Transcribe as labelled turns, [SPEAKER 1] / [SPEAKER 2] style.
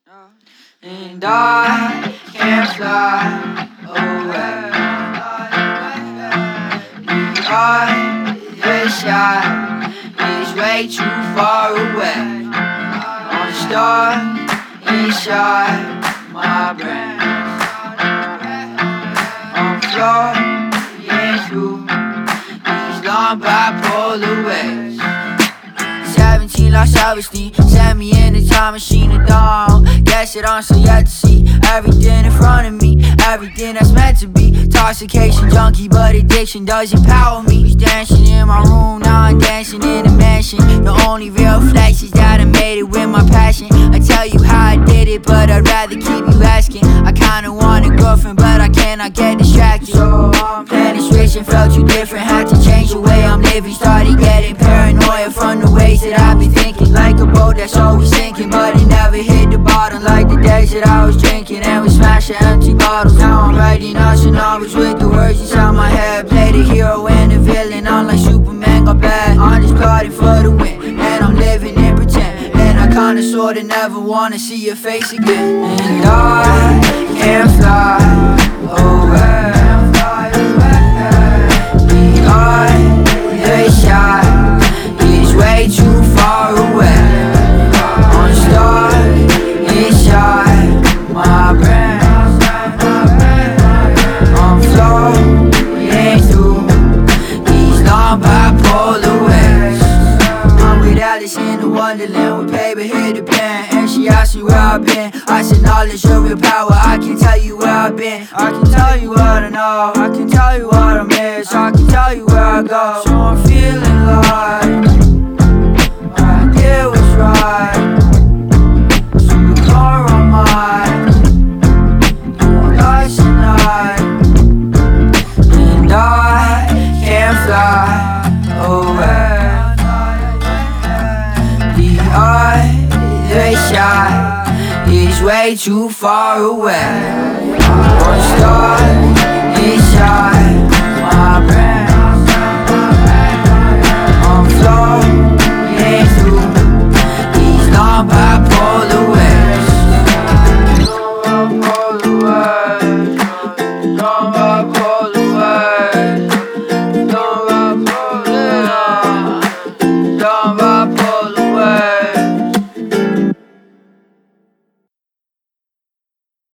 [SPEAKER 1] And I can't fly away. The shot is way too far away. On a star inside my brain. I'm flying through these long bipolar waves. 17, lost self-esteem. Send me in a time machine at dawn. Guess that I'm still yet to see everything in front of me, everything that's meant to be. Intoxication junkie, but addiction does empower me. Was dancing in my room, now I'm dancing in a mansion. The only real flex is that I made it with my passion. I tell you how I did it, but I'd rather keep you asking. I kinda want a girlfriend, but I cannot get distracted. So I'm planning switch and felt you different. Had to change the way I'm living. Started getting paranoia from the ways that I've been thinking. Like a boat that's always sinking, but it never hit the bottom. Like the days that I was drinking and we smashing empty bottles. Now I'm writing us and novels with the words inside my head. Play the hero and the villain, I'm like Superman got bad. I'm just plotting for the win, and I'm living in pretend. And I kinda sorta never wanna see your face again. And I can't fly away. The shot is way too far away. On a star inside my brain. I'm floating through these long bipolar waves. I'm with Alice in the Wonderland with paper, hit the pen. And she asked me where I've been. I said knowledge of real power. I can tell you where I've been. I can tell you what I know. I can tell you what I miss. I can tell you where I go. So I'm feeling like my idea was right. So ignore all mine. You want us tonight. And I can't fly away. The shot is way too far away. One star inside my brain. I'm floating through these long bipolar waves. Long bipolar waves. Long bipolar